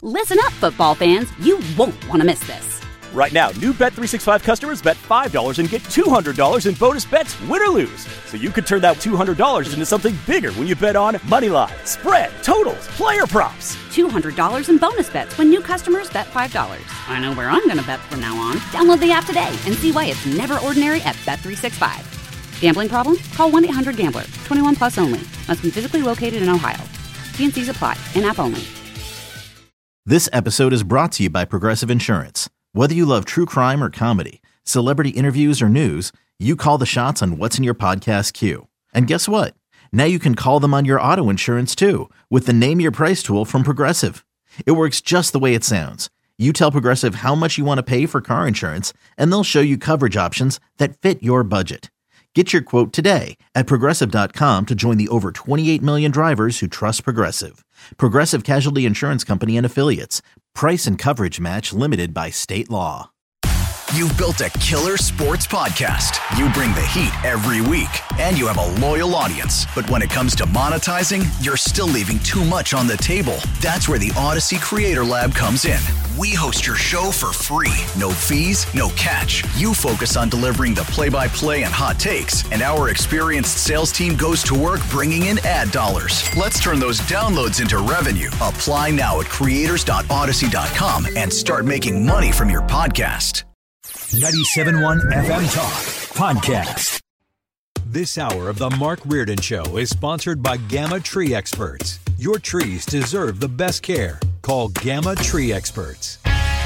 Listen up, football fans. You won't want to miss this. Right now, new Bet365 customers bet $5 and get $200 in bonus bets, win or lose. So you could turn that $200 into something bigger when you bet on moneyline, spread, totals, player props. $200 in bonus bets when new customers bet $5. I know where I'm going to bet from now on. Download the app today and see why it's never ordinary at Bet365. Gambling problem? Call 1-800-GAMBLER. 21 plus only. Must be physically located in Ohio. T&Cs apply. In-app only. This episode is brought to you by Progressive Insurance. Whether you love true crime or comedy, celebrity interviews or news, you call the shots on what's in your podcast queue. And guess what? Now you can call them on your auto insurance too with the Name Your Price tool from Progressive. It works just the way it sounds. You tell Progressive how much you want to pay for car insurance, and they'll show you coverage options that fit your budget. Get your quote today at Progressive.com to join the over 28 million drivers who trust Progressive. Progressive Casualty Insurance Company and Affiliates. Price and coverage match limited by state law. You've built a killer sports podcast. You bring the heat every week, and you have a loyal audience. But when it comes to monetizing, you're still leaving too much on the table. That's where the Odyssey Creator Lab comes in. We host your show for free. No fees, no catch. You focus on delivering the play-by-play and hot takes, and our experienced sales team goes to work bringing in ad dollars. Let's turn those downloads into revenue. Apply now at creators.odyssey.com and start making money from your podcast. 97.1 FM Talk Podcast. This hour of the Mark Reardon Show is sponsored by Gamma Tree Experts. Your trees deserve the best care. Call Gamma Tree Experts.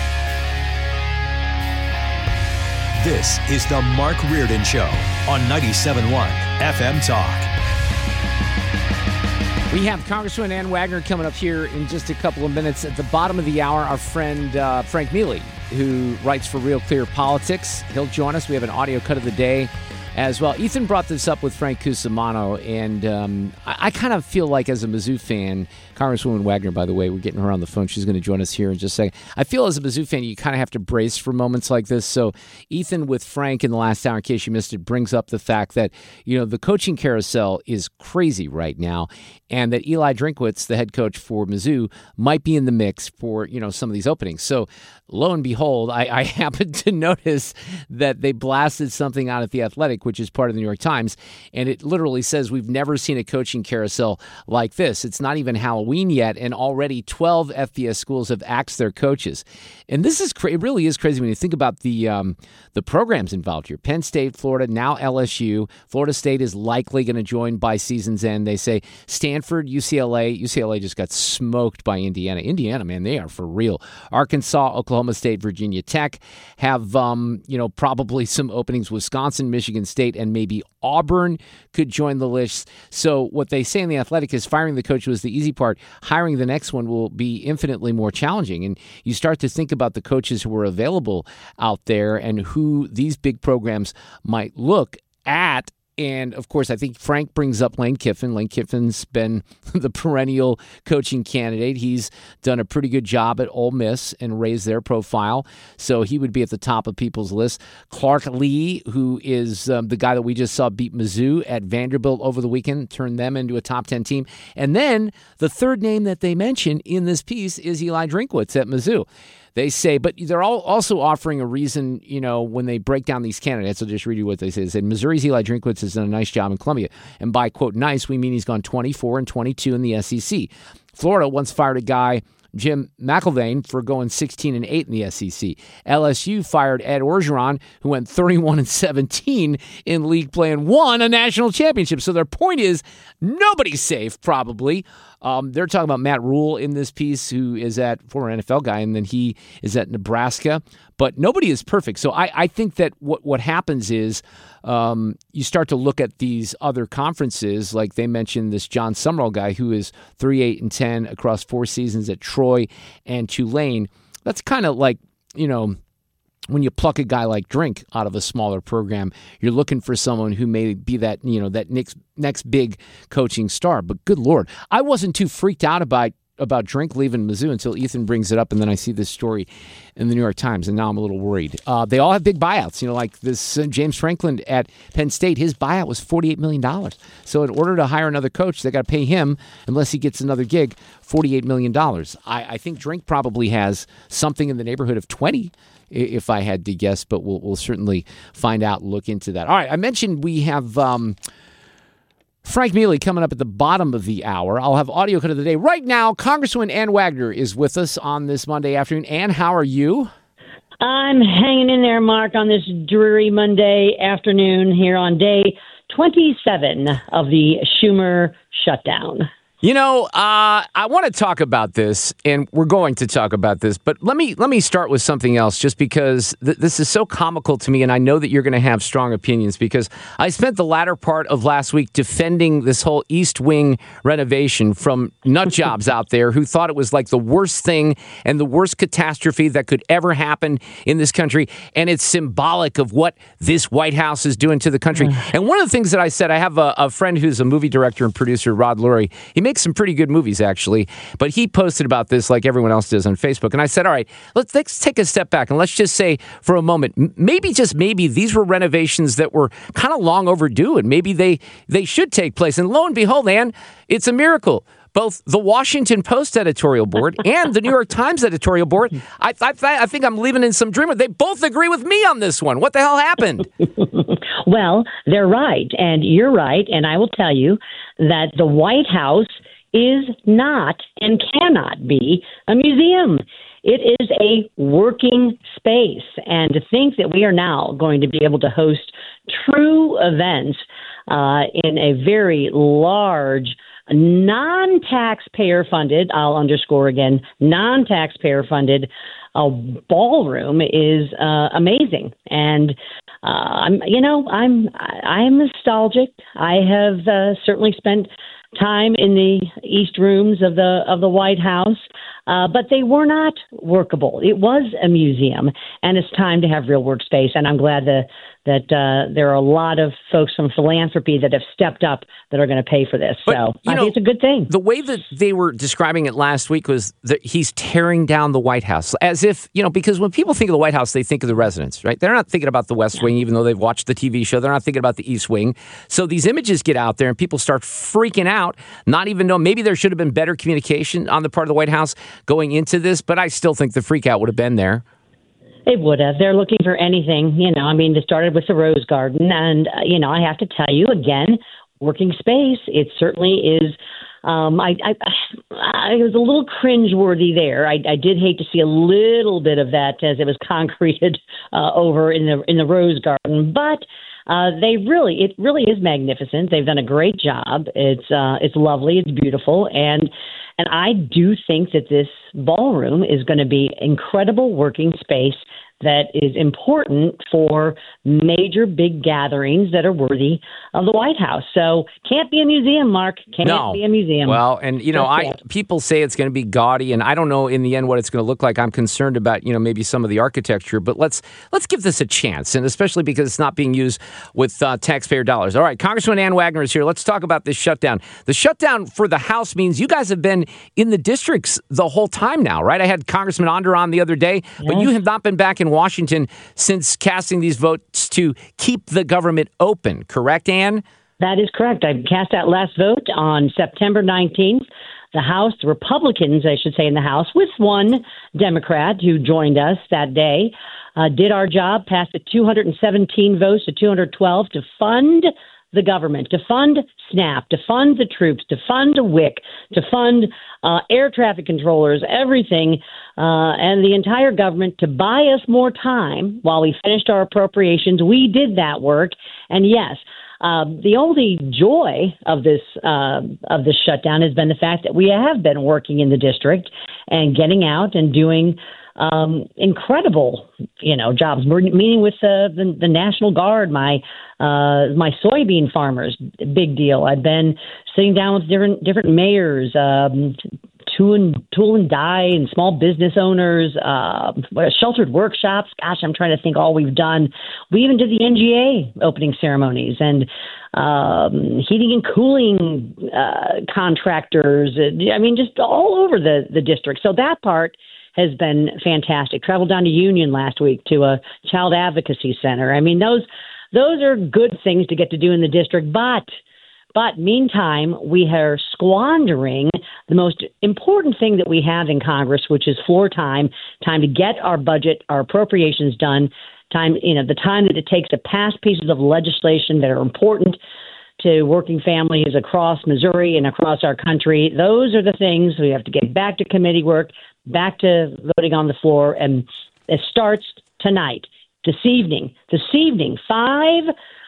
This is the Mark Reardon Show on 97.1 FM Talk. We have Congresswoman Ann Wagner coming up here in just a couple of minutes. At the bottom of the hour, our friend Frank Mealy, who writes for Real Clear Politics. He'll join us. We have an audio cut of the day as well. Ethan brought this up with Frank Cusimano, and I kind of feel like as a Mizzou fan, Congresswoman Wagner, by the way, we're getting her on the phone. She's going to join us here in just a second. I feel as a Mizzou fan, you kind of have to brace for moments like this. So Ethan with Frank in the last hour, in case you missed it, brings up the fact that, the coaching carousel is crazy right now, and that Eli Drinkwitz, the head coach for Mizzou, might be in the mix for, some of these openings. So lo and behold, I happened to notice that they blasted something out at The Athletic, which is part of the New York Times, and it literally says, "We've never seen a coaching carousel like this. It's not even Halloween yet, and already 12 FBS schools have axed their coaches." And this is it really is crazy when you think about the programs involved here. Penn State, Florida, now LSU. Florida State is likely going to join by season's end. They say Stanford, UCLA. UCLA just got smoked by Indiana. Indiana, man, they are for real. Arkansas, Oklahoma State, Virginia Tech have, probably some openings. Wisconsin, Michigan State, and maybe Auburn could join the list. So what they say in The Athletic is firing the coach was the easy part. Hiring the next one will be infinitely more challenging. And you start to think about the coaches who are available out there and who these big programs might look at. And, of course, I think Frank brings up Lane Kiffin. Lane Kiffin's been the perennial coaching candidate. He's done a pretty good job at Ole Miss and raised their profile. So he would be at the top of people's list. Clark Lee, who is the guy that we just saw beat Mizzou at Vanderbilt over the weekend, turned them into a top 10 team. And then the third name that they mention in this piece is Eli Drinkwitz at Mizzou. They say, but they're all also offering a reason, when they break down these candidates. I'll just read you what they say. They say, Missouri's Eli Drinkwitz has done a nice job in Columbia. And by, quote, nice, we mean he's gone 24-22 in the SEC. Florida once fired a guy, Jim McElvain, for going 16-8 in the SEC. LSU fired Ed Orgeron, who went 31-17 in league play and won a national championship. So their point is nobody's safe, probably. They're talking about Matt Rule in this piece, who is at former NFL guy, and then he is at Nebraska. But nobody is perfect. So I think that what happens is you start to look at these other conferences, like they mentioned this John Summerall guy who is 3-8-10 across 4 seasons at Troy and Tulane. That's kind of like, when you pluck a guy like Drink out of a smaller program, you're looking for someone who may be that, that next big coaching star. But good Lord, I wasn't too freaked out about about Drink leaving Mizzou until Ethan brings it up, and then I see this story in the New York Times, and now I'm a little worried. They all have big buyouts. Like this James Franklin at Penn State, his buyout was $48 million. So in order to hire another coach, they got to pay him, unless he gets another gig, $48 million. I think Drink probably has something in the neighborhood of 20, if I had to guess, but we'll certainly find out and look into that. All right, I mentioned we have Frank Mealy coming up at the bottom of the hour. I'll have audio cut of the day. Right now, Congresswoman Ann Wagner is with us on this Monday afternoon. Ann, how are you? I'm hanging in there, Mark, on this dreary Monday afternoon here on day 27 of the Schumer shutdown. I want to talk about this, and we're going to talk about this, but let me start with something else, just because this is so comical to me, and I know that you're going to have strong opinions, because I spent the latter part of last week defending this whole East Wing renovation from nut jobs out there who thought it was like the worst thing and the worst catastrophe that could ever happen in this country, and it's symbolic of what this White House is doing to the country. And one of the things that I said, I have a friend who's a movie director and producer, Rod Lurie. He makes some pretty good movies, actually, but he posted about this like everyone else does on Facebook. And I said, all right, let's take a step back and let's just say for a moment, maybe, just maybe, these were renovations that were kind of long overdue, and maybe they should take place. And lo and behold, Ann, it's a miracle. Both the Washington Post editorial board and the New York Times editorial board, I think I'm living in some dream. They both agree with me on this one. What the hell happened? Well, they're right, and you're right, and I will tell you that the White House is not and cannot be a museum. It is a working space, and to think that we are now going to be able to host true events in a very large, non-taxpayer funded, I'll underscore again, non-taxpayer funded ballroom is amazing. And I'm nostalgic. I have certainly spent time in the East Rooms of the White House, but they were not workable. It was a museum, and it's time to have real workspace. And I'm glad that there are a lot of folks from philanthropy that have stepped up that are going to pay for this. But, so I think it's a good thing. The way that they were describing it last week was that he's tearing down the White House, as if, because when people think of the White House, they think of the residence, right? They're not thinking about the West Wing, even though they've watched the TV show. They're not thinking about the East Wing. So these images get out there and people start freaking out, not even know, maybe there should have been better communication on the part of the White House going into this, but I still think the freak out would have been there. It would have. They're looking for anything, They started with the Rose Garden, and, I have to tell you, again, working space, it certainly is. I was a little cringeworthy there. I did hate to see a little bit of that as it was concreted over in the Rose Garden, but it really is magnificent. They've done a great job. It's lovely. It's beautiful, and I do think that this ballroom is going to be incredible working space that is important for major big gatherings that are worthy of the White House. So can't be a museum, Mark. Can't be a museum. Well, and people say it's going to be gaudy, and I don't know in the end what it's going to look like. I'm concerned about maybe some of the architecture, but let's give this a chance, and especially because it's not being used with taxpayer dollars. All right, Congresswoman Ann Wagner is here. Let's talk about this shutdown. The shutdown for the House means you guys have been in the districts the whole time now, right? I had Congressman Onder on the other day, but you have not been back in Washington since casting these votes to keep the government open. Correct, Ann? That is correct. I cast that last vote on September 19th. The House, the Republicans, I should say, in the House, with one Democrat who joined us that day, did our job, passed it 217 votes to 212 to fund the government, to fund SNAP, to fund the troops, to fund a WIC, to fund air traffic controllers, everything, and the entire government to buy us more time while we finished our appropriations. We did that work. And yes, the only joy of this shutdown has been the fact that we have been working in the district and getting out and doing incredible, jobs. We're meeting with the National Guard, my soybean farmers, big deal. I've been sitting down with different mayors, tool and die and small business owners, sheltered workshops. Gosh, I'm trying to think all we've done. We even did the NGA opening ceremonies and heating and cooling contractors. I mean, just all over the district. So that part has been fantastic. Traveled down to Union last week to a child advocacy center. I mean, those are good things to get to do in the district, but meantime, we are squandering the most important thing that we have in Congress, which is floor time to get our budget, our appropriations done, the time that it takes to pass pieces of legislation that are important to working families across Missouri and across our country. Those are the things we have to get back to committee work, back to voting on the floor, and it starts tonight, this evening. Five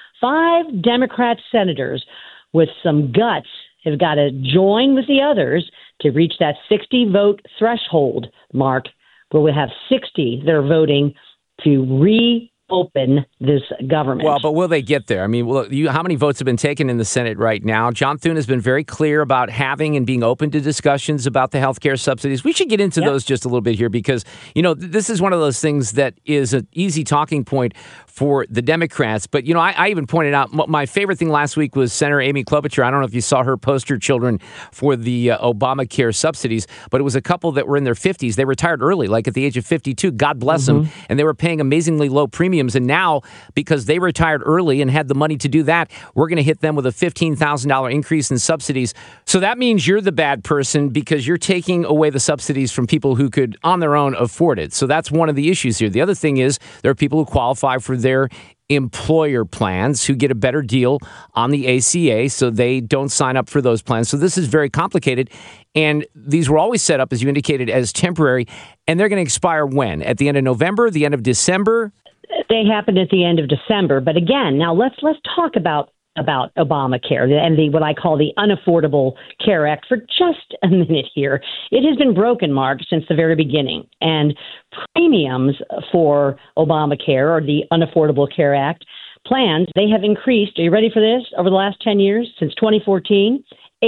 Democrat senators with some guts have got to join with the others to reach that 60-vote threshold, Mark, where we have 60 that are voting to reopen this government. Well, but will they get there? I mean, how many votes have been taken in the Senate right now? John Thune has been very clear about having and being open to discussions about the health care subsidies. We should get into those just a little bit here because, this is one of those things that is an easy talking point for the Democrats. But, I even pointed out my favorite thing last week was Senator Amy Klobuchar. I don't know if you saw her poster children for the Obamacare subsidies, but it was a couple that were in their 50s. They retired early, like at the age of 52. God bless them. And they were paying amazingly low premiums. And now, because they retired early and had the money to do that, we're going to hit them with a $15,000 increase in subsidies. So that means you're the bad person because you're taking away the subsidies from people who could, on their own, afford it. So that's one of the issues here. The other thing is there are people who qualify for their employer plans who get a better deal on the ACA, so they don't sign up for those plans. So this is very complicated. And these were always set up, as you indicated, as temporary. And they're going to expire when? At the end of November, the end of December? They happened at the end of December. But again, now let's talk about Obamacare and what I call the Unaffordable Care Act for just a minute here. It has been broken, Mark, since the very beginning. And premiums for Obamacare or the Unaffordable Care Act plans, they have increased. Are you ready for this? Over the last 10 years, since 2014,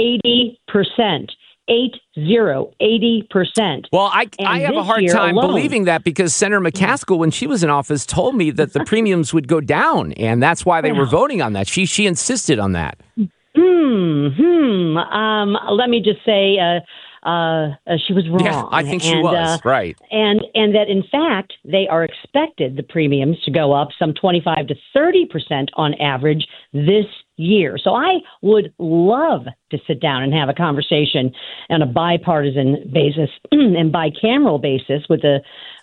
80%. 80%. Well, I have a hard time believing that because Senator McCaskill, when she was in office, told me that the premiums would go down, and that's why they were voting on that. She insisted on that. Let me just say, she was wrong. Yeah, I think she was, right. And that, in fact, they are expected, the premiums, to go up some 25 to 30% on average this year. So I would love to sit down and have a conversation on a bipartisan basis and bicameral basis with the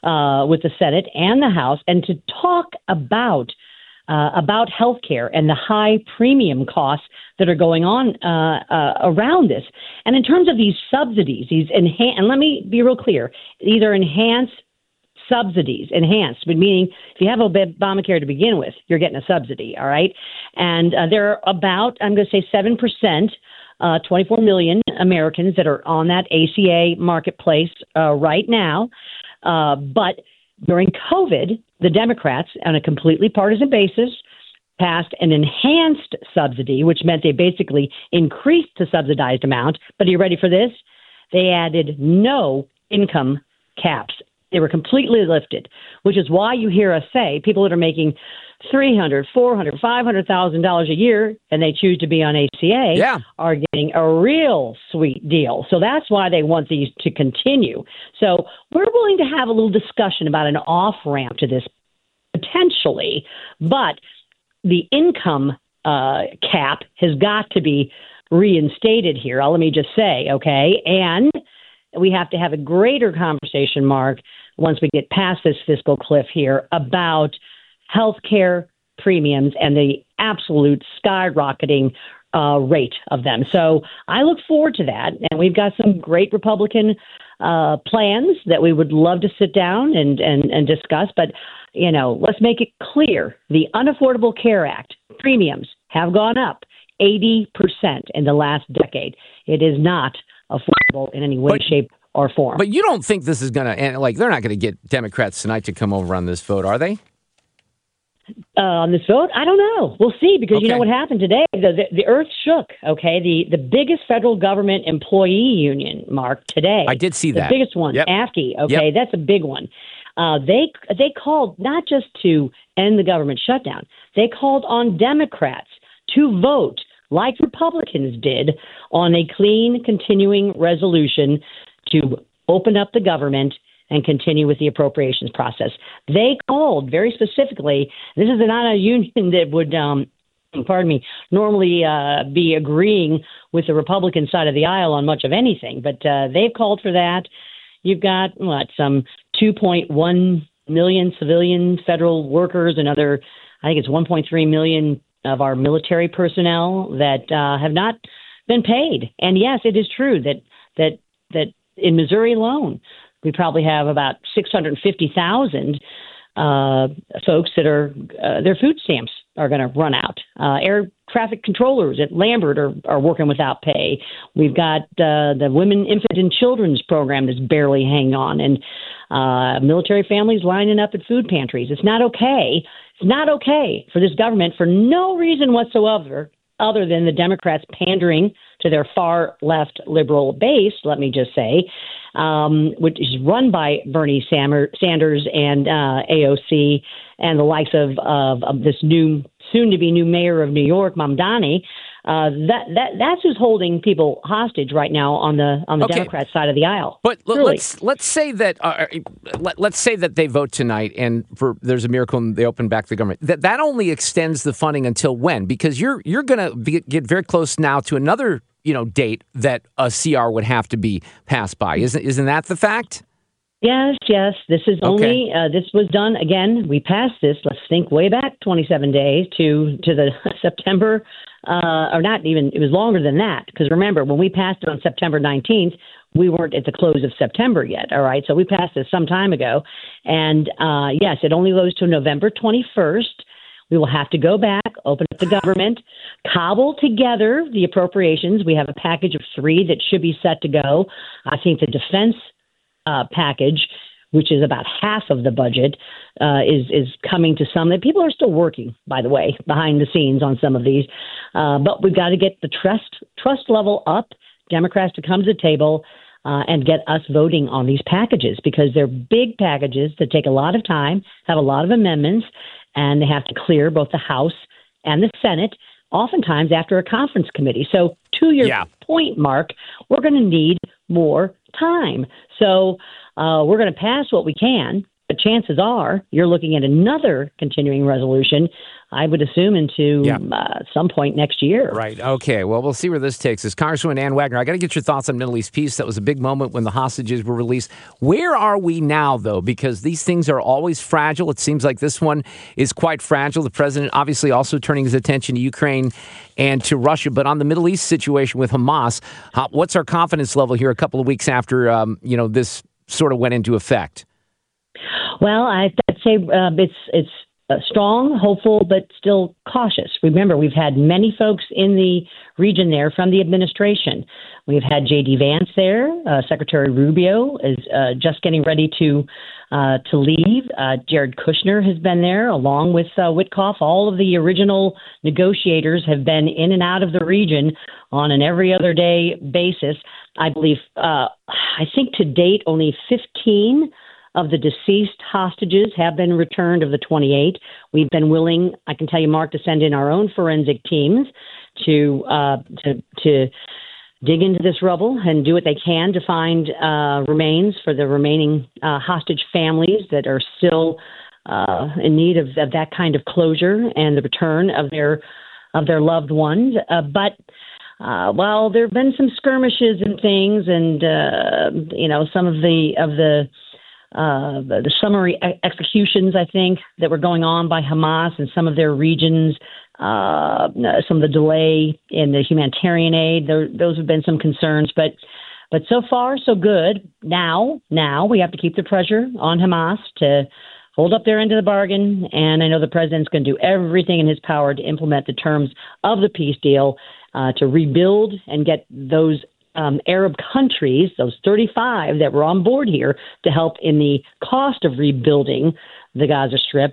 Senate and the House, and to talk about healthcare and the high premium costs that are going on around this. And in terms of these subsidies, and let me be real clear, these are enhanced subsidies, meaning if you have Obamacare to begin with, you're getting a subsidy, all right? And there are about, I'm going to say 7%, 24 million Americans that are on that ACA marketplace right now. But during COVID, the Democrats, on a completely partisan basis, passed an enhanced subsidy, which meant they basically increased the subsidized amount. But are you ready for this? They added no income caps. They were completely lifted, which is why you hear us say people that are making $300,000, $400,000, $500,000 a year and they choose to be on ACA are getting a real sweet deal. So that's why they want these to continue. So we're willing to have a little discussion about an off-ramp to this potentially, but the income cap has got to be reinstated here. Let me just say, okay? And we have to have a greater conversation, Mark, once we get past this fiscal cliff here, about healthcare premiums and the absolute skyrocketing rate of them. So I look forward to that. And we've got some great Republican plans that we would love to sit down and discuss. But, let's make it clear. The Unaffordable Care Act premiums have gone up 80% in the last decade. It is not affordable in any way, shape, or form. But you don't think this is going to, they're not going to get Democrats tonight to come over on this vote, are they? On this vote, I don't know. We'll see, because Okay. you know what happened today? The earth shook. Okay, the biggest federal government employee union, Mark, today. I did see that. The biggest one, Yep. AFSCME. Okay, Yep. that's a big one. They called not just to end the government shutdown. They called on Democrats to vote like Republicans did on a clean, continuing resolution to open up the government and continue with the appropriations process. They called very specifically. This is not a union that would, normally be agreeing with the Republican side of the aisle on much of anything, but they've called for that. You've got some 2.1 million civilian federal workers, and I think it's 1.3 million of our military personnel that have not been paid. And yes, it is true that in Missouri alone, we probably have about 650,000 folks that are their food stamps are going to run out. Air traffic controllers at Lambert are working without pay. We've got the Women, Infant, and Children's program that's barely hanging on, and military families lining up at food pantries. It's not okay. It's not okay for this government, for no reason whatsoever, other than the Democrats pandering to their far left liberal base, let me just say, which is run by Bernie Sanders and AOC and the likes of this soon-to-be new mayor of New York, Mamdani. That's who's holding people hostage right now on the Okay. Democrat side of the aisle. But Really. let's say that let's say that they vote tonight, and there's a miracle and they open back the government. That only extends the funding until when? Because you're going to get very close now to another date that a CR would have to be passed by. Isn't that the fact? Yes. This is only this was done again. We passed this. Let's think way back 27 days to the September, or not even. It was longer than that, because remember, when we passed it on September 19th, we weren't at the close of September yet. All right, so we passed this some time ago, and yes, it only goes to November 21st. We will have to go back, open up the government, cobble together the appropriations. We have a package of 3 that should be set to go. I think the defense package, which is about half of the budget, is coming to some. That people are still working, by the way, behind the scenes on some of these. But we've got to get the trust level up, Democrats to come to the table and get us voting on these packages, because they're big packages that take a lot of time, have a lot of amendments, and they have to clear both the House and the Senate, oftentimes after a conference committee. So to your point, Mark, we're going to need more time. So we're going to pass what we can, but chances are you're looking at another continuing resolution, I would assume, into some point next year. Right. Okay. Well, we'll see where this takes us. Congresswoman Ann Wagner, I got to get your thoughts on Middle East peace. That was a big moment when the hostages were released. Where are we now, though? Because these things are always fragile. It seems like this one is quite fragile. The president obviously also turning his attention to Ukraine and to Russia. But on the Middle East situation with Hamas, what's our confidence level here a couple of weeks after this sort of went into effect? Well, I'd say it's strong, hopeful, but still cautious. Remember, we've had many folks in the region there from the administration. We've had J.D. Vance there. Secretary Rubio is just getting ready to leave. Jared Kushner has been there, along with Witkoff. All of the original negotiators have been in and out of the region on an every other day basis. I believe, I think to date, only 15 of the deceased hostages have been returned of the 28. We've been willing, I can tell you, Mark, to send in our own forensic teams to dig into this rubble and do what they can to find remains for the remaining hostage families that are still in need of that kind of closure and the return of their loved ones. But while there have been some skirmishes and things, and some of the summary executions, I think, that were going on by Hamas in some of their regions, some of the delay in the humanitarian aid, those have been some concerns. But so far, so good. Now we have to keep the pressure on Hamas to hold up their end of the bargain. And I know the president's going to do everything in his power to implement the terms of the peace deal, to rebuild and get those Arab countries, those 35 that were on board here to help in the cost of rebuilding the Gaza Strip,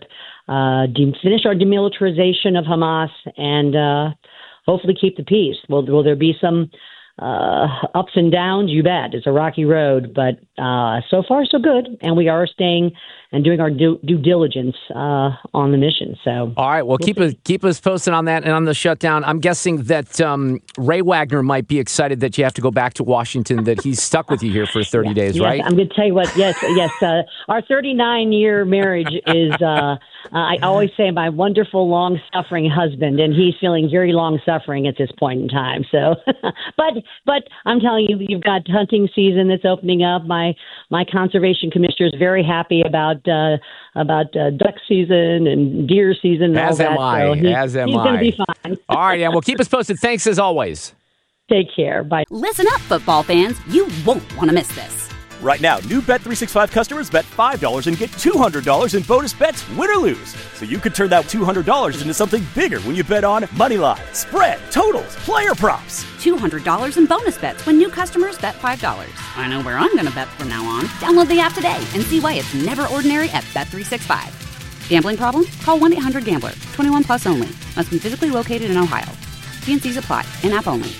finish our demilitarization of Hamas and hopefully keep the peace. Will there be some ups and downs? You bet. It's a rocky road, but so far so good. And we are staying and doing our due diligence on the mission. So, all right. Well, keep us posted on that and on the shutdown. I'm guessing that Ray Wagner might be excited that you have to go back to Washington. That he's stuck with you here for 30 days, yes, right? I'm going to tell you what. Yes. Our 39-year marriage is. I always say my wonderful, long-suffering husband, and he's feeling very long-suffering at this point in time. So, but I'm telling you, you've got hunting season that's opening up. My conservation commissioner is very happy about duck season and deer season and all that. As am I. He's going to be fine. All right, yeah. Well, keep us posted. Thanks as always. Take care. Bye. Listen up, football fans. You won't want to miss this. Right now, new Bet365 customers bet $5 and get $200 in bonus bets, win or lose. So you could turn that $200 into something bigger when you bet on moneyline, spread, totals, player props. $200 in bonus bets when new customers bet $5. I know where I'm going to bet from now on. Download the app today and see why it's never ordinary at Bet365. Gambling problem? Call 1-800-GAMBLER. 21 plus only. Must be physically located in Ohio. T&Cs apply. In-app only.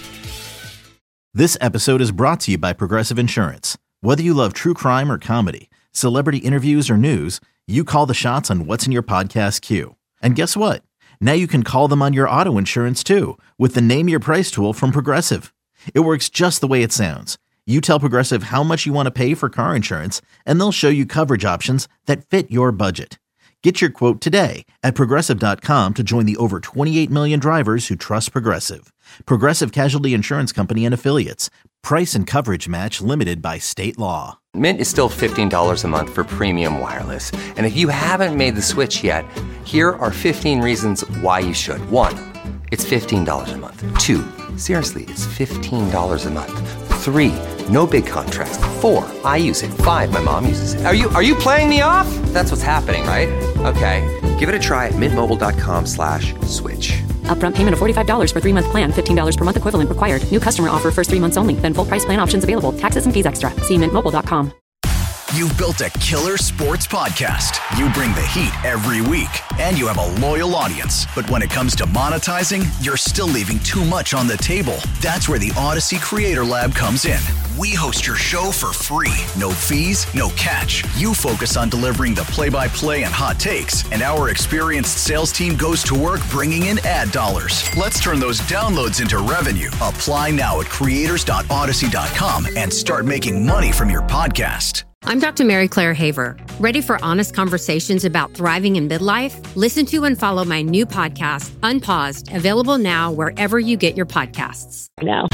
This episode is brought to you by Progressive Insurance. Whether you love true crime or comedy, celebrity interviews or news, you call the shots on what's in your podcast queue. And guess what? Now you can call them on your auto insurance too with the Name Your Price tool from Progressive. It works just the way it sounds. You tell Progressive how much you want to pay for car insurance, and they'll show you coverage options that fit your budget. Get your quote today at Progressive.com to join the over 28 million drivers who trust Progressive. Progressive Casualty Insurance Company and Affiliates. Price and coverage match limited by state law. Mint is still $15 a month for premium wireless. And if you haven't made the switch yet, here are 15 reasons why you should. 1, it's $15 a month. 2, seriously, it's $15 a month. 3, no big contrast. 4, I use it. 5, my mom uses it. Are you playing me off? That's what's happening, right? Okay, give it a try at mintmobile.com/switch. Upfront payment of $45 for 3-month plan, $15 per month equivalent required. New customer offer first 3 months only. Then full price plan options available. Taxes and fees extra. See mintmobile.com. You've built a killer sports podcast. You bring the heat every week, and you have a loyal audience. But when it comes to monetizing, you're still leaving too much on the table. That's where the Odyssey Creator Lab comes in. We host your show for free. No fees, no catch. You focus on delivering the play-by-play and hot takes, and our experienced sales team goes to work bringing in ad dollars. Let's turn those downloads into revenue. Apply now at creators.odyssey.com and start making money from your podcast. I'm Dr. Mary Claire Haver. Ready for honest conversations about thriving in midlife? Listen to and follow my new podcast, Unpaused, available now wherever you get your podcasts. Now.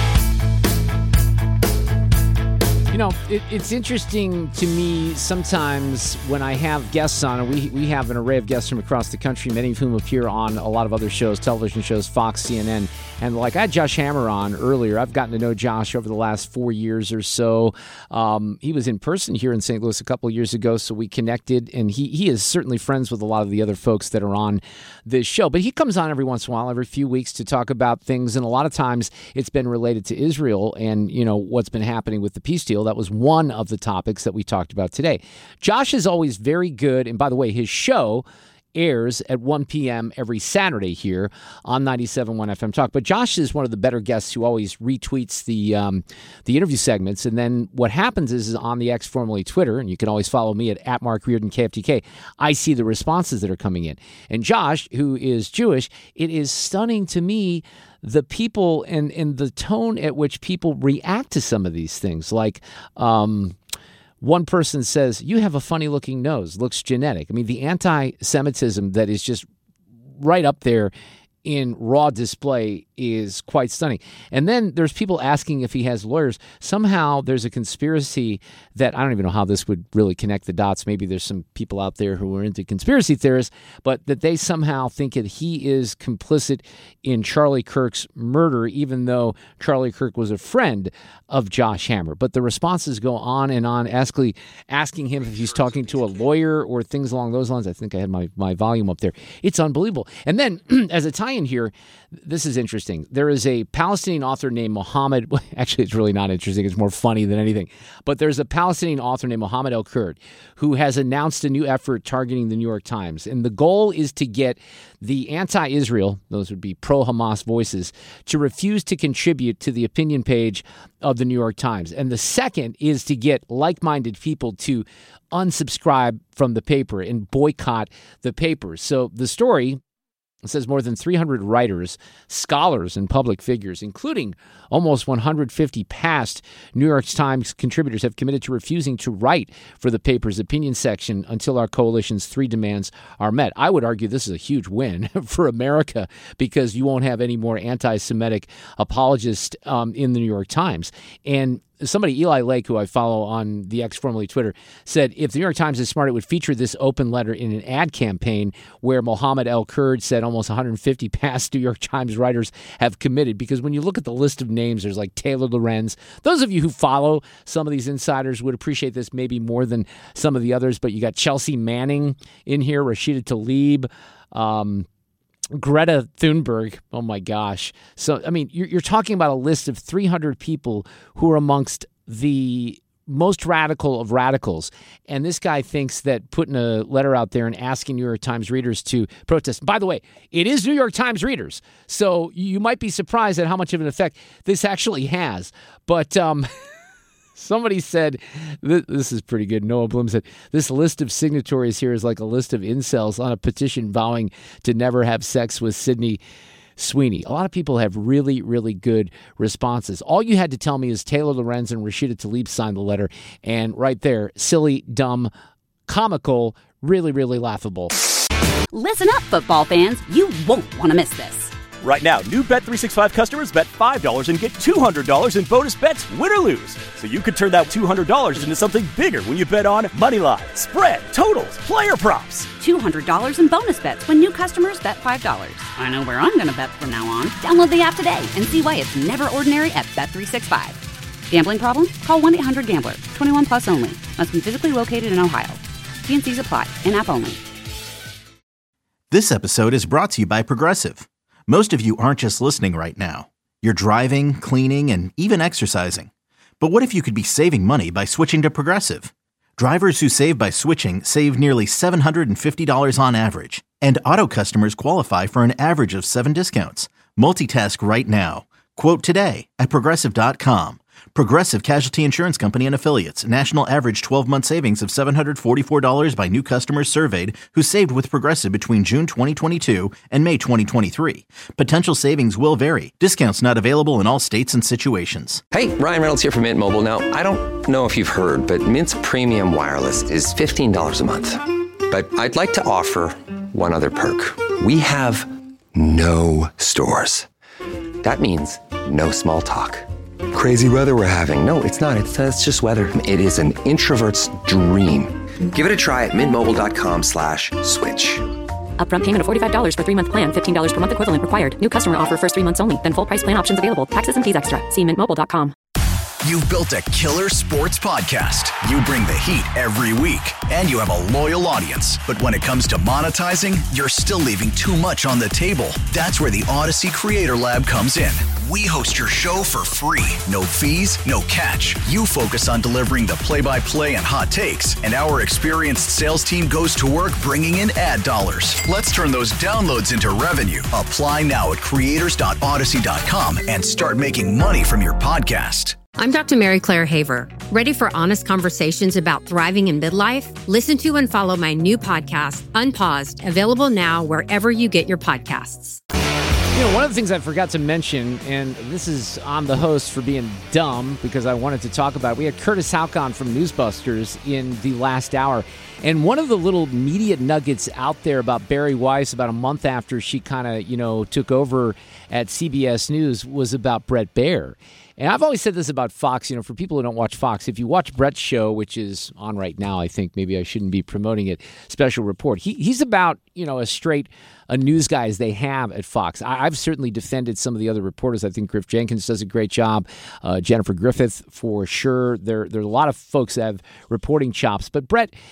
You know, it's interesting to me sometimes when I have guests on, and we have an array of guests from across the country, many of whom appear on a lot of other shows, television shows, Fox, CNN, and like I had Josh Hammer on earlier. I've gotten to know Josh over the last 4 years or so. He was in person here in St. Louis a couple of years ago, so we connected, and he is certainly friends with a lot of the other folks that are on this show. But he comes on every once in a while, every few weeks, to talk about things, and a lot of times it's been related to Israel and, you know, what's been happening with the peace deal. That was one of the topics that we talked about today. Josh is always very good, and by the way, his show airs at 1 p.m. every Saturday here on 97.1 FM Talk. But Josh is one of the better guests who always retweets the interview segments. And then what happens is on the X, formerly Twitter, and you can always follow me at Mark Reardon KFTK, I see the responses that are coming in. And Josh, who is Jewish, it is stunning to me the people and the tone at which people react to some of these things. Like, one person says, "You have a funny-looking nose. Looks genetic." I mean, the anti-Semitism that is just right up there in raw display is quite stunning. And then there's people asking if he has lawyers. Somehow there's a conspiracy that I don't even know how this would really connect the dots. Maybe there's some people out there who are into conspiracy theorists, but that they somehow think that he is complicit in Charlie Kirk's murder, even though Charlie Kirk was a friend of Josh Hammer. But the responses go on and on, asking him if he's talking to a lawyer or things along those lines. I think I had my volume up there. It's unbelievable. And then as a tie in here, this is interesting. There is a Palestinian author named Mohammed. Actually, it's really not interesting. It's more funny than anything. But there's a Palestinian author named Mohammed El-Kurd who has announced a new effort targeting the New York Times. And the goal is to get the anti-Israel, those would be pro-Hamas voices, to refuse to contribute to the opinion page of the New York Times. And the second is to get like-minded people to unsubscribe from the paper and boycott the paper. So the story says more than 300 writers, scholars, and public figures, including almost 150 past New York Times contributors, have committed to refusing to write for the paper's opinion section until our coalition's 3 demands are met. I would argue this is a huge win for America because you won't have any more anti-Semitic apologists in the New York Times. And somebody, Eli Lake, who I follow on the X, formerly Twitter, said if the New York Times is smart, it would feature this open letter in an ad campaign where Mohammed El-Kurd said almost 150 past New York Times writers have committed. Because when you look at the list of names, there's like Taylor Lorenz. Those of you who follow some of these insiders would appreciate this maybe more than some of the others. But you got Chelsea Manning in here, Rashida Tlaib, Greta Thunberg. Oh, my gosh. So, I mean, you're talking about a list of 300 people who are amongst the most radical of radicals. And this guy thinks that putting a letter out there and asking New York Times readers to protest. By the way, it is New York Times readers. So you might be surprised at how much of an effect this actually has. But somebody said, this is pretty good. Noah Bloom said, this list of signatories here is like a list of incels on a petition vowing to never have sex with Sydney Sweeney. A lot of people have really, really good responses. All you had to tell me is Taylor Lorenz and Rashida Tlaib signed the letter. And right there, silly, dumb, comical, really, really laughable. Listen up, football fans. You won't want to miss this. Right now, new Bet365 customers bet $5 and get $200 in bonus bets, win or lose. So you could turn that $200 into something bigger when you bet on moneyline, spread, totals, player props. $200 in bonus bets when new customers bet $5. I know where I'm going to bet from now on. Download the app today and see why it's never ordinary at Bet365. Gambling problem? Call 1-800-GAMBLER. 21 plus only. Must be physically located in Ohio. T&Cs apply. In-app only. This episode is brought to you by Progressive. Most of you aren't just listening right now. You're driving, cleaning, and even exercising. But what if you could be saving money by switching to Progressive? Drivers who save by switching save nearly $750 on average. And auto customers qualify for an average of 7 discounts. Multitask right now. Quote today at Progressive.com. Progressive Casualty Insurance Company and Affiliates. National average 12-month savings of $744 by new customers surveyed who saved with Progressive between June 2022 and May 2023. Potential savings will vary. Discounts not available in all states and situations. Hey, Ryan Reynolds here from Mint Mobile. Now, I don't know if you've heard, but Mint's premium wireless is $15 a month. But I'd like to offer one other perk. We have no stores. That means no small talk. Crazy weather we're having. No, it's not. It's just weather. It is an introvert's dream. Give it a try at mintmobile.com/switch. Upfront payment of $45 for 3-month plan. $15 per month equivalent required. New customer offer first 3 months only. Then full price plan options available. Taxes and fees extra. See mintmobile.com. You've built a killer sports podcast. You bring the heat every week, and you have a loyal audience. But when it comes to monetizing, you're still leaving too much on the table. That's where the Odyssey Creator Lab comes in. We host your show for free. No fees, no catch. You focus on delivering the play-by-play and hot takes, and our experienced sales team goes to work bringing in ad dollars. Let's turn those downloads into revenue. Apply now at creators.odyssey.com and start making money from your podcast. I'm Dr. Mary Claire Haver. Ready for honest conversations about thriving in midlife? Listen to and follow my new podcast, Unpaused, available now wherever you get your podcasts. You know, one of the things I forgot to mention, and this is on the host for being dumb because I wanted to talk about it. We had Curtis Halcon from Newsbusters in the last hour. And one of the little media nuggets out there about Bari Weiss about a month after she kind of, took over at CBS News was about Bret Baier. And I've always said this about Fox, for people who don't watch Fox, if you watch Bret's show, which is on right now, I think maybe I shouldn't be promoting it, Special Report, he's about, as straight a news guy as they have at Fox. I've certainly defended some of the other reporters. I think Griff Jenkins does a great job. Jennifer Griffith, for sure. There are a lot of folks that have reporting chops. But Bret, he's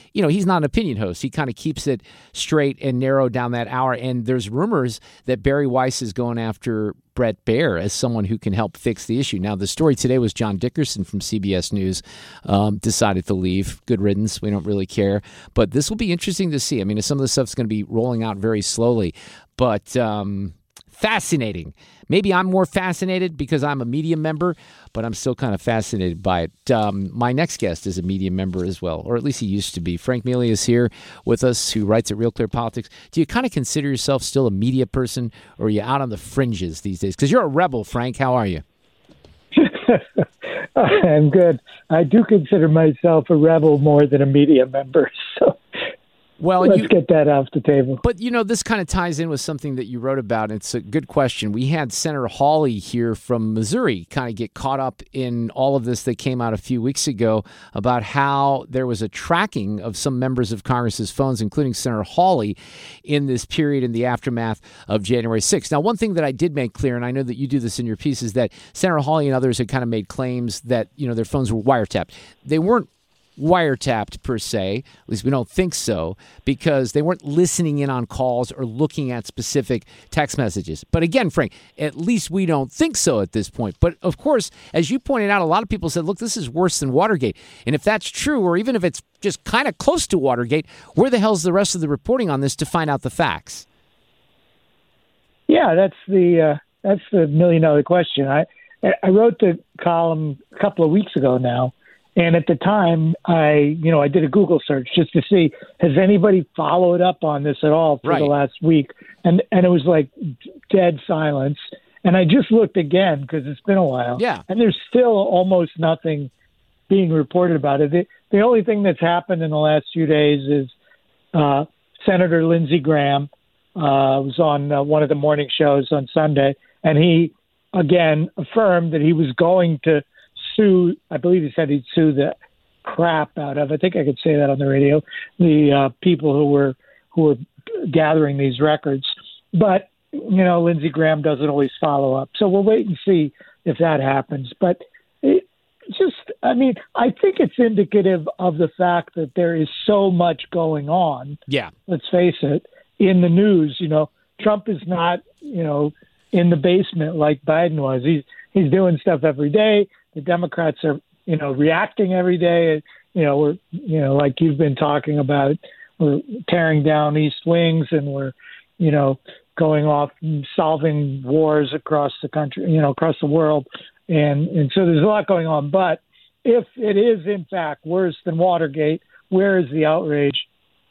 he's not an opinion host. He kind of keeps it straight and narrow down that hour. And there's rumors that Barry Weiss is going after Bret Baier as someone who can help fix the issue. Now, the story today was John Dickerson from CBS News decided to leave. Good riddance. We don't really care. But this will be interesting to see. I mean, some of the stuff's going to be rolling out very slowly. But fascinating. Maybe I'm more fascinated because I'm a media member, but I'm still kind of fascinated by it. My next guest is a media member as well, or at least he used to be. Frank Mealy is here with us, who writes at Real Clear Politics. Do you kind of consider yourself still a media person, or are you out on the fringes these days? Because you're a rebel, Frank. How are you? I'm good. I do consider myself a rebel more than a media member, so well, let's get that off the table. But, this kind of ties in with something that you wrote about. It's a good question. We had Senator Hawley here from Missouri kind of get caught up in all of this that came out a few weeks ago about how there was a tracking of some members of Congress's phones, including Senator Hawley, in this period in the aftermath of January 6th. Now, one thing that I did make clear, and I know that you do this in your piece, is that Senator Hawley and others had kind of made claims that, their phones were wiretapped. They weren't wiretapped per se, at least we don't think so, because they weren't listening in on calls or looking at specific text messages. But again, Frank, at least we don't think so at this point. But of course, as you pointed out, a lot of people said, look, this is worse than Watergate. And if that's true, or even if it's just kind of close to Watergate, where the hell's the rest of the reporting on this to find out the facts? Yeah, that's the $1 million question. I wrote the column a couple of weeks ago now. And at the time, I did a Google search just to see, has anybody followed up on this at all for the last week? And it was like dead silence. And I just looked again because it's been a while. Yeah. And there's still almost nothing being reported about it. The only thing that's happened in the last few days is Senator Lindsey Graham was on one of the morning shows on Sunday, and he again affirmed that he was going to sue. I believe he said he'd sue the crap out of, I think I could say that on the radio, the people who were gathering these records. But Lindsey Graham doesn't always follow up, so we'll wait and see if that happens. But I think it's indicative of the fact that there is so much going on. Yeah, let's face it, in the news. Trump is not in the basement like Biden was. He's doing stuff every day. The Democrats are, reacting every day. We're, like you've been talking about, we're tearing down East Wings, and we're, going off and solving wars across the country, across the world. And so there's a lot going on. But if it is, in fact, worse than Watergate, where is the outrage?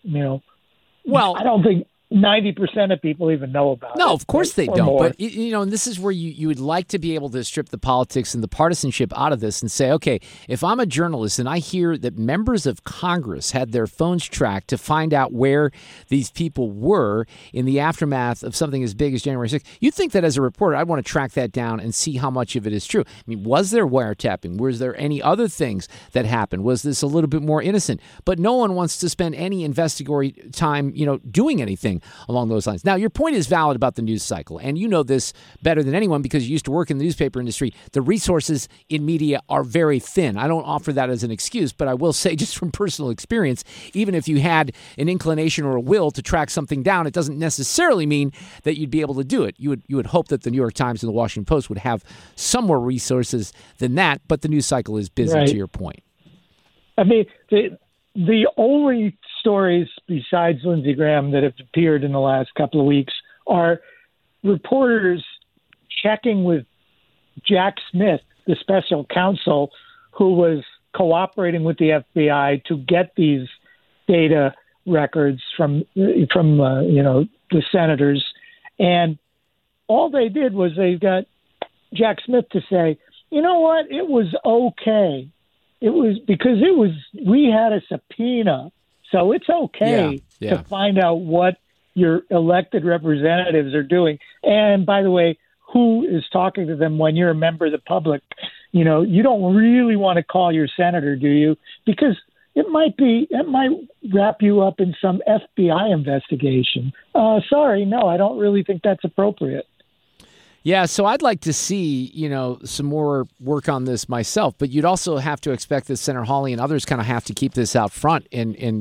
Well, I don't think 90% of people even know about it. No, of course they don't. More. But, and this is where you would like to be able to strip the politics and the partisanship out of this and say, okay, if I'm a journalist and I hear that members of Congress had their phones tracked to find out where these people were in the aftermath of something as big as January 6th, you'd think that as a reporter, I'd want to track that down and see how much of it is true. I mean, was there wiretapping? Was there any other things that happened? Was this a little bit more innocent? But no one wants to spend any investigatory time, doing anything along those lines. Now, your point is valid about the news cycle, and you know this better than anyone because you used to work in the newspaper industry. The resources in media are very thin. I don't offer that as an excuse, but I will say just from personal experience, even if you had an inclination or a will to track something down, it doesn't necessarily mean that you'd be able to do it. You would hope that the New York Times and the Washington Post would have some more resources than that, but the news cycle is busy, right, to your point. I mean, the only stories besides Lindsey Graham that have appeared in the last couple of weeks are reporters checking with Jack Smith, the special counsel who was cooperating with the FBI to get these data records from the senators. And all they did was they got Jack Smith to say, you know what, it was okay. It was because we had a subpoena. So it's okay to find out what your elected representatives are doing. And by the way, who is talking to them when you're a member of the public? You don't really want to call your senator, do you? Because it might wrap you up in some FBI investigation. Sorry, no, I don't really think that's appropriate. Yeah, so I'd like to see, some more work on this myself, but you'd also have to expect that Senator Hawley and others kind of have to keep this out front and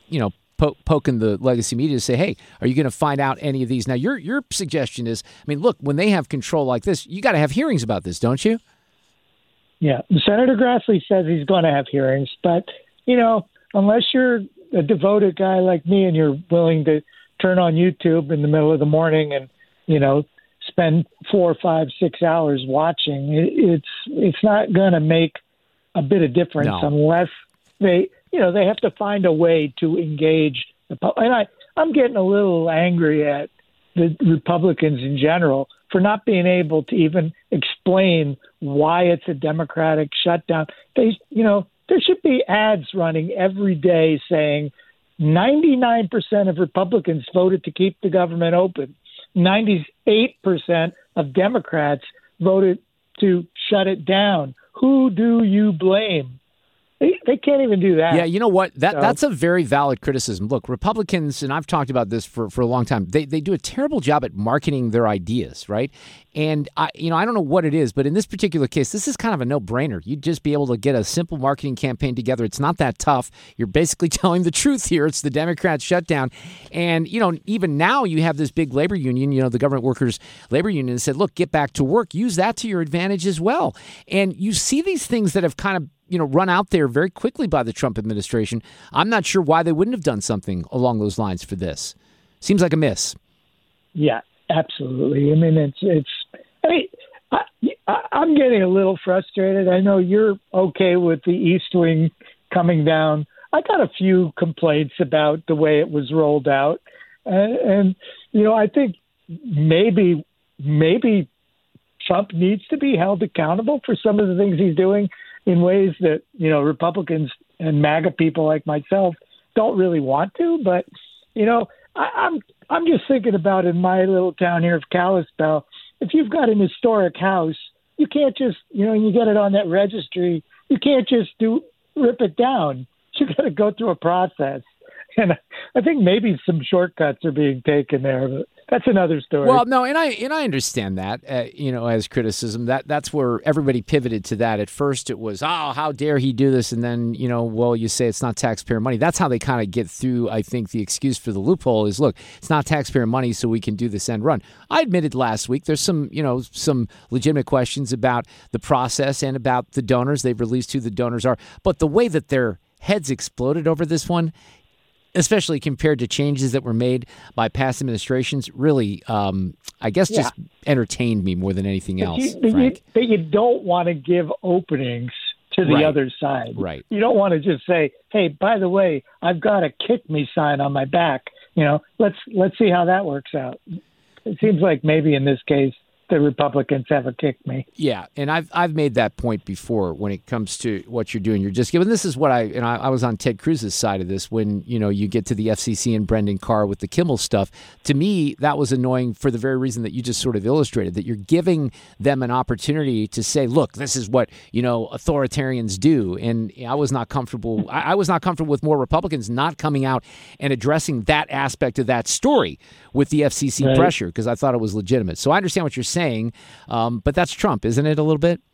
poking the legacy media to say, hey, are you going to find out any of these? Now, your suggestion is, I mean, look, when they have control like this, you got to have hearings about this, don't you? Yeah. Senator Grassley says he's going to have hearings, but, unless you're a devoted guy like me and you're willing to turn on YouTube in the middle of the morning and, spend 4, 5, 6 hours watching, it's not going to make a bit of difference unless they have to find a way to engage the public. And I'm getting a little angry at the Republicans in general for not being able to even explain why it's a Democratic shutdown. There should be ads running every day saying 99% of Republicans voted to keep the government open. 98% of Democrats voted to shut it down. Who do you blame? They can't even do that. Yeah, you know what? That's a very valid criticism. Look, Republicans, and I've talked about this for a long time, they do a terrible job at marketing their ideas, right? And, I don't know what it is, but in this particular case, this is kind of a no-brainer. You'd just be able to get a simple marketing campaign together. It's not that tough. You're basically telling the truth here. It's the Democrats' shutdown. And, even now you have this big labor union, the government workers' labor union, said, look, get back to work. Use that to your advantage as well. And you see these things that have kind of run out there very quickly by the Trump administration. I'm not sure why they wouldn't have done something along those lines for this. Seems like a miss. Yeah, absolutely. I mean, I'm getting a little frustrated. I know you're okay with the East Wing coming down. I got a few complaints about the way it was rolled out. And I think maybe Trump needs to be held accountable for some of the things he's doing in ways that, Republicans and MAGA people like myself don't really want to. But, I'm just thinking about in my little town here of Kalispell, if you've got an historic house, you can't just, you get it on that registry, you can't just rip it down. You got to go through a process. And I think maybe some shortcuts are being taken there, but that's another story. Well, no, and I understand that, as criticism. That's where everybody pivoted to that. At first it was, how dare he do this? And then, you say it's not taxpayer money. That's how they kind of get through, I think, the excuse for the loophole is, look, it's not taxpayer money, so we can do this end run. I admitted last week there's some legitimate questions about the process and about the donors. They've released who the donors are. But the way that their heads exploded over this one, especially compared to changes that were made by past administrations, really, I guess, just entertained me more than anything else, Frank. You don't want to give openings to the other side. Right. You don't want to just say, hey, by the way, I've got a kick me sign on my back. Let's see how that works out. It seems like maybe in this case, the Republicans have a kick me. Yeah, and I've made that point before when it comes to what you're doing. You're just giving. This is what I was on Ted Cruz's side of this when you get to the FCC and Brendan Carr with the Kimmel stuff. To me, that was annoying for the very reason that you just sort of illustrated, that you're giving them an opportunity to say, look, this is what authoritarians do, and I was not comfortable. I was not comfortable with more Republicans not coming out and addressing that aspect of that story with the FCC pressure, because I thought it was legitimate. So I understand what you're saying, but that's Trump, isn't it, a little bit?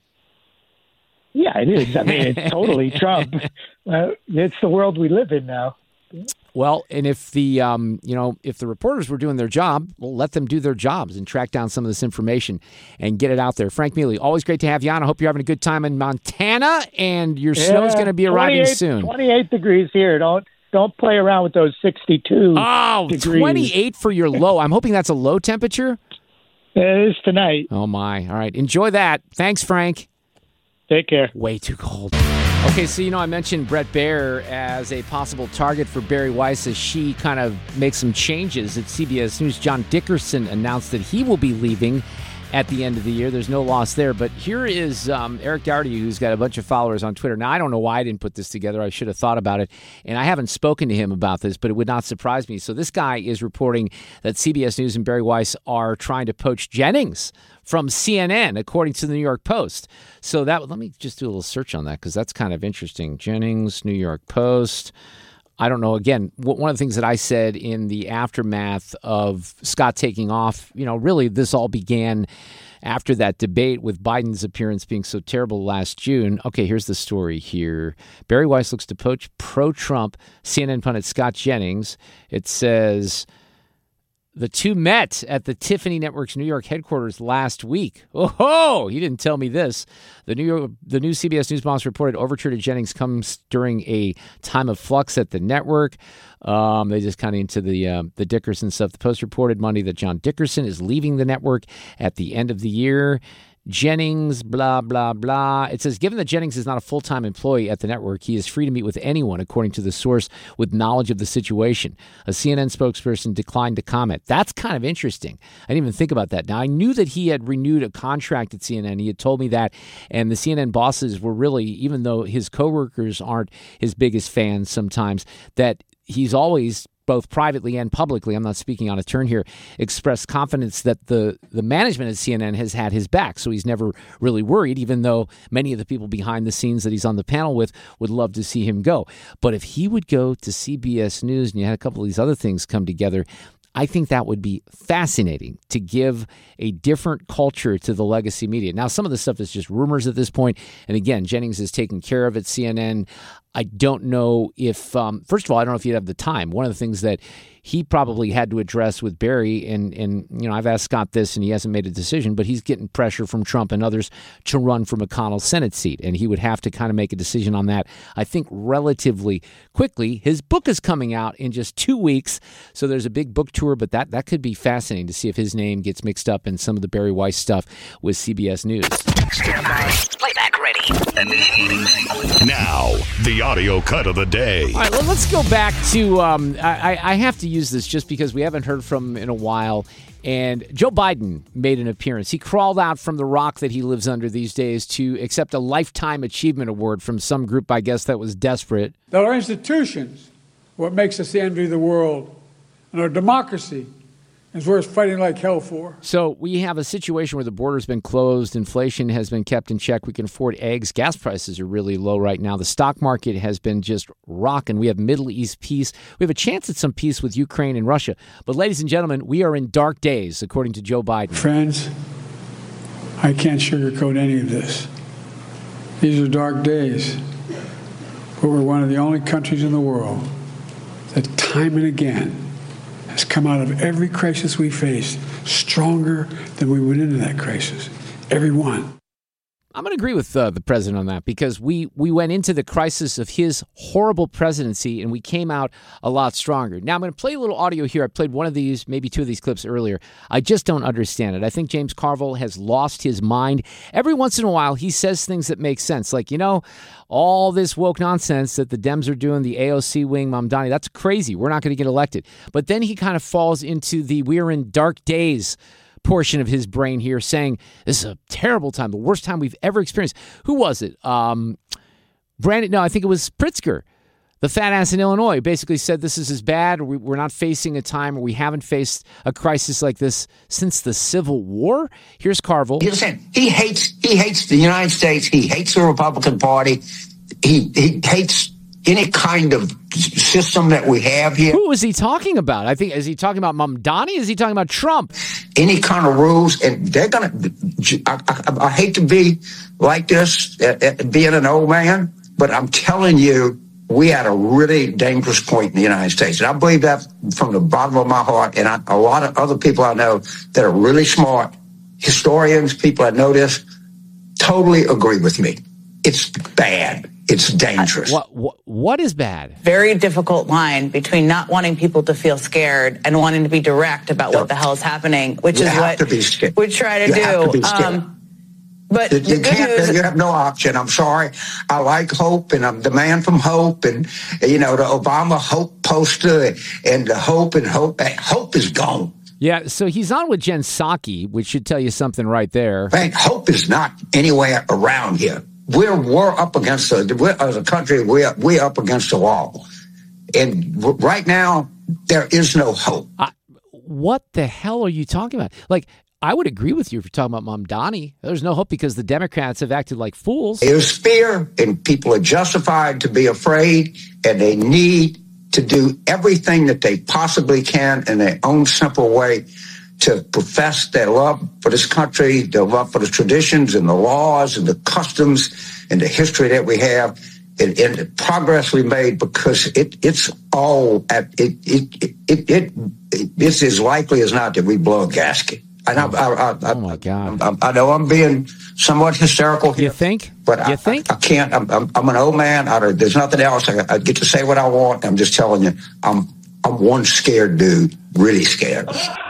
Yeah, it is. I mean, it's totally Trump. It's the world we live in now. Well, and if the if the reporters were doing their job, we'll let them do their jobs and track down some of this information and get it out there. Frank Mealy, always great to have you on. I hope you're having a good time in Montana, and your snow is going to be arriving soon. 28 degrees here. Don't play around with those 62 degrees. 28 for your low. I'm hoping that's a low temperature. It is tonight. Oh, my. All right. Enjoy that. Thanks, Frank. Take care. Way too cold. Okay, so I mentioned Bret Baier as a possible target for Bari Weiss as she kind of makes some changes at CBS News. John Dickerson announced that he will be leaving at the end of the year. There's no loss there. But here is Eric Doherty, who's got a bunch of followers on Twitter. Now, I don't know why I didn't put this together. I should have thought about it. And I haven't spoken to him about this, but it would not surprise me. So this guy is reporting that CBS News and Bari Weiss are trying to poach Jennings from CNN, according to the New York Post. So let me just do a little search on that, because that's kind of interesting. Jennings, New York Post. I don't know. Again, one of the things that I said in the aftermath of Scott taking off, really this all began after that debate with Biden's appearance being so terrible last June. Okay, here's the story here. Bari Weiss looks to poach pro-Trump CNN pundit Scott Jennings. It says the two met at the Tiffany Network's New York headquarters last week. Oh, he didn't tell me this. The new CBS News boss reported overture to Jennings comes during a time of flux at the network. They just kind of into the Dickerson stuff. The Post reported Monday that John Dickerson is leaving the network at the end of the year. Jennings, blah, blah, blah. It says, given that Jennings is not a full-time employee at the network, he is free to meet with anyone, according to the source with knowledge of the situation. A CNN spokesperson declined to comment. That's kind of interesting. I didn't even think about that. Now, I knew that he had renewed a contract at CNN. He had told me that, and the CNN bosses were really, even though his coworkers aren't his biggest fans sometimes, that he's always, both privately and publicly, I'm not speaking on a turn here, expressed confidence that the management at CNN has had his back. So he's never really worried, even though many of the people behind the scenes that he's on the panel with would love to see him go. But if he would go to CBS News and you had a couple of these other things come together, I think that would be fascinating to give a different culture to the legacy media. Now, some of this stuff is just rumors at this point. And again, Jennings is taken care of at CNN. I don't know if, first of all, I don't know if he'd have the time. One of the things that he probably had to address with Bari, and I've asked Scott this, and he hasn't made a decision, but he's getting pressure from Trump and others to run for McConnell's Senate seat, and he would have to kind of make a decision on that, I think, relatively quickly. His book is coming out in just 2 weeks, so there's a big book tour, but that could be fascinating to see if his name gets mixed up in some of the Bari Weiss stuff with CBS News. Stand by. Playback ready. Now, the audio cut of the day. All right, let's go back to, I have to use this just because we haven't heard from him in a while, and Joe Biden made an appearance. He crawled out from the rock that he lives under these days to accept a Lifetime Achievement Award from some group, I guess, that was desperate. That our institutions, what makes us the envy of the world, and our democracy is worth fighting like hell for. So we have a situation where the border's been closed, inflation has been kept in check, we can afford eggs, gas prices are really low right now, the stock market has been just rocking, we have Middle East peace, we have a chance at some peace with Ukraine and Russia. But ladies and gentlemen, we are in dark days, according to Joe Biden. Friends, I can't sugarcoat any of this. These are dark days, but we're one of the only countries in the world that time and again has come out of every crisis we faced stronger than we went into that crisis. Every one. I'm going to agree with the president on that because we went into the crisis of his horrible presidency and we came out a lot stronger. Now, I'm going to play a little audio here. I played one of these, maybe two of these clips earlier. I just don't understand it. I think James Carville has lost his mind. Every once in a while, he says things that make sense. Like, all this woke nonsense that the Dems are doing, the AOC wing, Mamdani, that's crazy. We're not going to get elected. But then he kind of falls into the we're in dark days portion of his brain here, saying this is a terrible time, the worst time we've ever experienced. Who was it? Brandon? No, I think it was Pritzker, the fat ass in Illinois, basically said this is as bad. We're not facing a time where we haven't faced a crisis like this since the Civil War. Here's Carville. He hates the United States. He hates the Republican Party. He hates any kind of system that we have here. Who is he talking about? I think, is he talking about Mamdani? Is he talking about Trump? Any kind of rules, and they're going to, I hate to be like this, being an old man, but I'm telling you, we at a really dangerous point in the United States. And I believe that from the bottom of my heart, and a lot of other people I know that are really smart, historians, people that know this, totally agree with me. It's bad. It's dangerous. What is bad? Very difficult line between not wanting people to feel scared and wanting to be direct about what the hell is happening, which is what we try to do. But you can't. You have no option. I'm sorry. I like Hope, and I'm the man from Hope, and the Obama Hope poster, and the Hope and Hope. Hope is gone. Yeah, so he's on with Jen Psaki, which should tell you something right there. Man, Hope is not anywhere around here. We're up against as a country, we're up against the wall. And right now, there is no hope. What the hell are you talking about? Like, I would agree with you if you're talking about Mamdani. There's no hope because the Democrats have acted like fools. There's fear, and people are justified to be afraid, and they need to do everything that they possibly can in their own simple way to profess their love for this country, their love for the traditions and the laws and the customs and the history that we have and the progress we made, because it's as likely as not that we blow a gasket. And oh my God! I know I'm being somewhat hysterical here. You think? But I can't. I'm an old man. There's nothing else. I get to say what I want. I'm just telling you. I'm one scared dude. Really scared.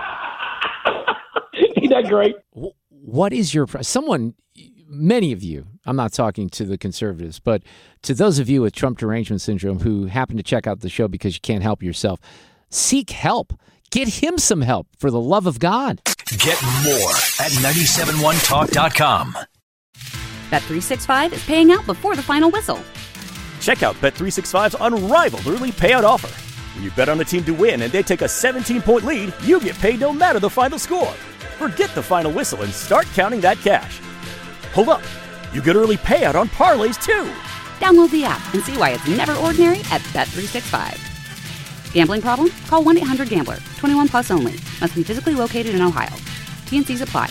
Ain't that great? What is your many of you, I'm not talking to the conservatives, but to those of you with Trump derangement syndrome who happen to check out the show because you can't help yourself, seek help. Get him some help, for the love of God. Get more at 971talk.com. Bet365 is paying out before the final whistle. Check out Bet365's unrivaled early payout offer. When you bet on a team to win and they take a 17-point lead, you get paid no matter the final score. Forget the final whistle and start counting that cash. Hold up. You get early payout on parlays, too. Download the app and see why it's never ordinary at Bet365. Gambling problem? Call 1-800-GAMBLER. 21 plus only. Must be physically located in Ohio. T&Cs apply.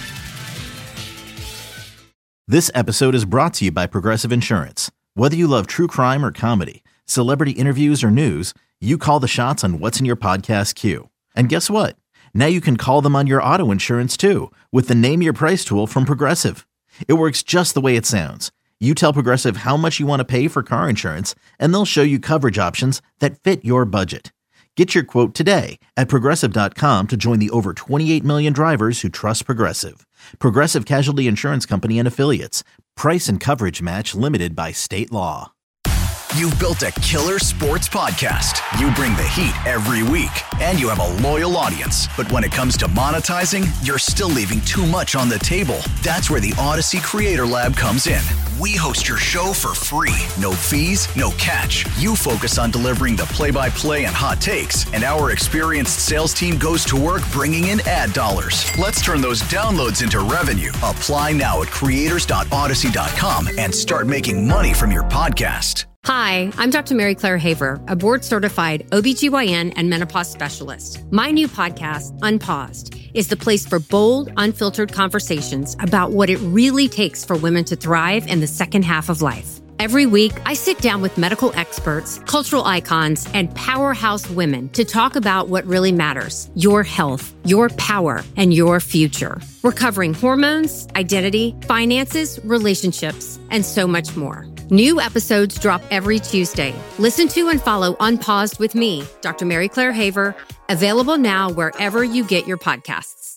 This episode is brought to you by Progressive Insurance. Whether you love true crime or comedy, celebrity interviews or news, you call the shots on what's in your podcast queue. And guess what? Now you can call them on your auto insurance too with the Name Your Price tool from Progressive. It works just the way it sounds. You tell Progressive how much you want to pay for car insurance, and they'll show you coverage options that fit your budget. Get your quote today at Progressive.com to join the over 28 million drivers who trust Progressive. Progressive Casualty Insurance Company and Affiliates. Price and coverage match limited by state law. You've built a killer sports podcast. You bring the heat every week, and you have a loyal audience. But when it comes to monetizing, you're still leaving too much on the table. That's where the Odyssey Creator Lab comes in. We host your show for free. No fees, no catch. You focus on delivering the play-by-play and hot takes, and our experienced sales team goes to work bringing in ad dollars. Let's turn those downloads into revenue. Apply now at creators.odyssey.com and start making money from your podcast. Hi, I'm Dr. Mary Claire Haver, a board-certified OBGYN and menopause specialist. My new podcast, Unpaused, is the place for bold, unfiltered conversations about what it really takes for women to thrive in the second half of life. Every week, I sit down with medical experts, cultural icons, and powerhouse women to talk about what really matters: your health, your power, and your future. We're covering hormones, identity, finances, relationships, and so much more. New episodes drop every Tuesday. Listen to and follow Unpaused with me, Dr. Mary Claire Haver, available now wherever you get your podcasts.